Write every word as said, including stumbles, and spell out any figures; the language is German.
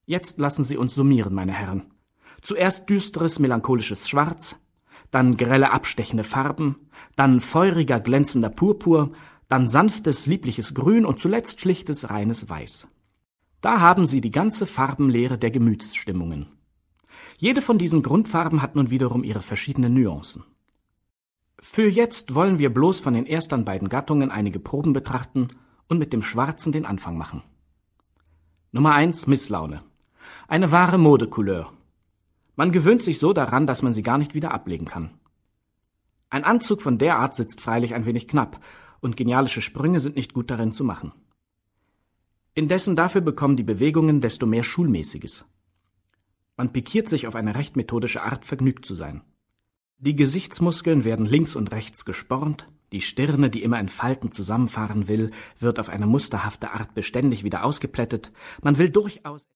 Jetzt lassen Sie uns summieren, meine Herren. Zuerst düsteres, melancholisches Schwarz, dann grelle, abstechende Farben, dann feuriger, glänzender Purpur, dann sanftes, liebliches Grün und zuletzt schlichtes, reines Weiß. Da haben Sie die ganze Farbenlehre der Gemütsstimmungen. Jede von diesen Grundfarben hat nun wiederum ihre verschiedenen Nuancen. Für jetzt wollen wir bloß von den ersten beiden Gattungen einige Proben betrachten und mit dem Schwarzen den Anfang machen. Nummer eins, Misslaune. Eine wahre Modecouleur. Man gewöhnt sich so daran, dass man sie gar nicht wieder ablegen kann. Ein Anzug von der Art sitzt freilich ein wenig knapp, und genialische Sprünge sind nicht gut darin zu machen. Indessen dafür bekommen die Bewegungen desto mehr Schulmäßiges. Man pikiert sich auf eine recht methodische Art, vergnügt zu sein. Die Gesichtsmuskeln werden links und rechts gespornt, die Stirne, die immer in Falten zusammenfahren will, wird auf eine musterhafte Art beständig wieder ausgeplättet, man will durchaus